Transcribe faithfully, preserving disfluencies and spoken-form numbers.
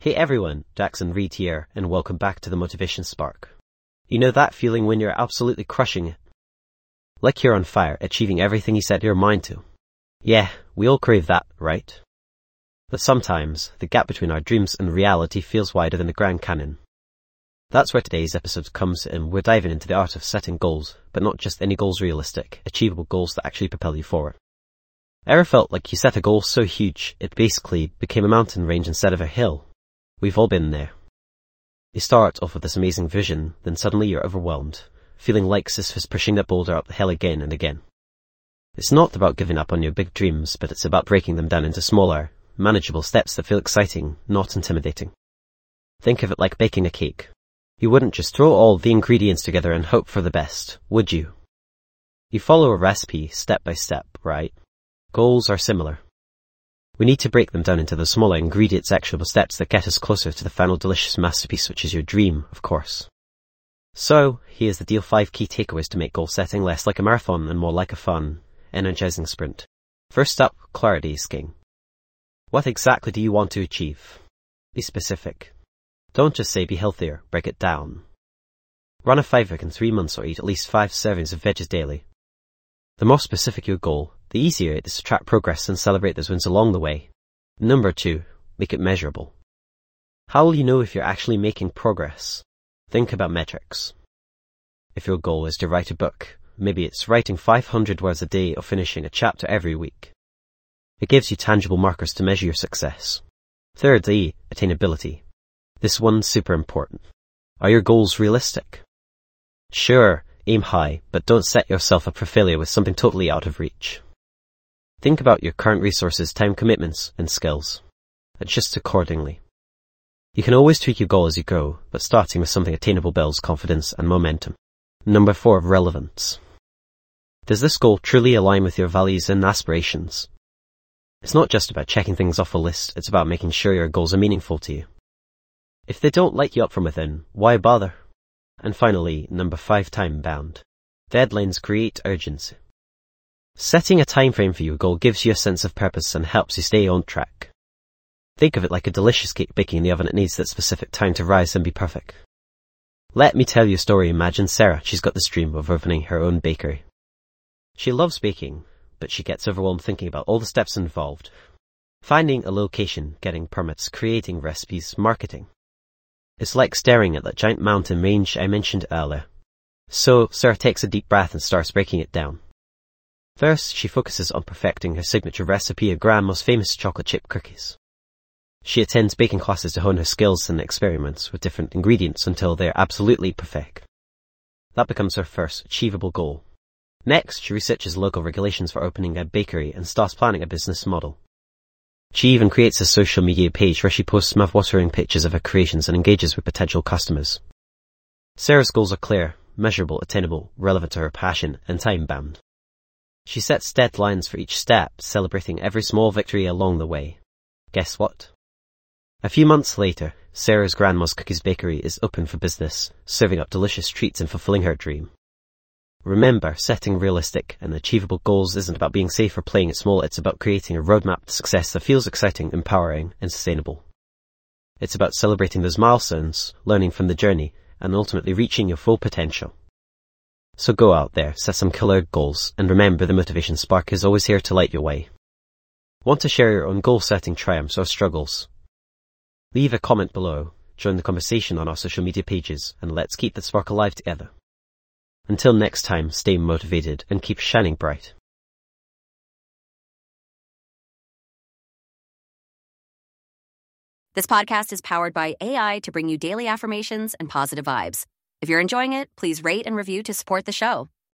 Hey everyone, Jackson Reed here, and welcome back to the Motivation Spark. You know that feeling when you're absolutely crushing it? Like you're on fire, achieving everything you set your mind to. Yeah, we all crave that, right? But sometimes, the gap between our dreams and reality feels wider than the Grand Canyon. That's where today's episode comes in. We're diving into the art of setting goals, but not just any goals, realistic, achievable goals that actually propel you forward. Ever felt like you set a goal so huge, it basically became a mountain range instead of a hill? We've all been there. You start off with this amazing vision, then suddenly you're overwhelmed, feeling like Sisyphus pushing that boulder up the hill again and again. It's not about giving up on your big dreams, but it's about breaking them down into smaller, manageable steps that feel exciting, not intimidating. Think of it like baking a cake. You wouldn't just throw all the ingredients together and hope for the best, would you? You follow a recipe step by step, right? Goals are similar. We need to break them down into the smaller ingredients, actionable steps that get us closer to the final delicious masterpiece, which is your dream, of course. So, here's the deal: five key takeaways to make goal setting less like a marathon and more like a fun, energizing sprint. First up, clarity is king. What exactly do you want to achieve? Be specific. Don't just say be healthier, break it down. Run a five K in three months or eat at least five servings of veggies daily. The more specific your goal, the easier it is to track progress and celebrate those wins along the way. Number two, make it measurable. How will you know if you're actually making progress? Think about metrics. If your goal is to write a book, maybe it's writing five hundred words a day or finishing a chapter every week. It gives you tangible markers to measure your success. Thirdly, attainability. This one's super important. Are your goals realistic? Sure, aim high, but don't set yourself up for failure with something totally out of reach. Think about your current resources, time commitments, and skills. Adjust accordingly. You can always tweak your goal as you go, but starting with something attainable builds confidence and momentum. Number four, relevance. Does this goal truly align with your values and aspirations? It's not just about checking things off a list, it's about making sure your goals are meaningful to you. If they don't light you up from within, why bother? And finally, number five, time bound. Deadlines create urgency. Setting a time frame for your goal gives you a sense of purpose and helps you stay on track. Think of it like a delicious cake baking in the oven. It needs that specific time to rise and be perfect. Let me tell you a story. Imagine Sarah. She's got this dream of opening her own bakery. She loves baking, but she gets overwhelmed thinking about all the steps involved. Finding a location, getting permits, creating recipes, marketing. It's like staring at that giant mountain range I mentioned earlier. So Sarah takes a deep breath and starts breaking it down. First, she focuses on perfecting her signature recipe of Grandma's famous chocolate chip cookies. She attends baking classes to hone her skills and experiments with different ingredients until they're absolutely perfect. That becomes her first achievable goal. Next, she researches local regulations for opening a bakery and starts planning a business model. She even creates a social media page where she posts mouth-watering pictures of her creations and engages with potential customers. Sarah's goals are clear, measurable, attainable, relevant to her passion, and time-bound. She sets deadlines for each step, celebrating every small victory along the way. Guess what? A few months later, Sarah's Grandma's Cookies Bakery is open for business, serving up delicious treats and fulfilling her dream. Remember, setting realistic and achievable goals isn't about being safe or playing it small. It's about creating a roadmap to success that feels exciting, empowering, and sustainable. It's about celebrating those milestones, learning from the journey, and ultimately reaching your full potential. So go out there, set some killer goals, and remember the Motivation Spark is always here to light your way. Want to share your own goal-setting triumphs or struggles? Leave a comment below, join the conversation on our social media pages, and let's keep the spark alive together. Until next time, stay motivated and keep shining bright. This podcast is powered by A I to bring you daily affirmations and positive vibes. If you're enjoying it, please rate and review to support the show.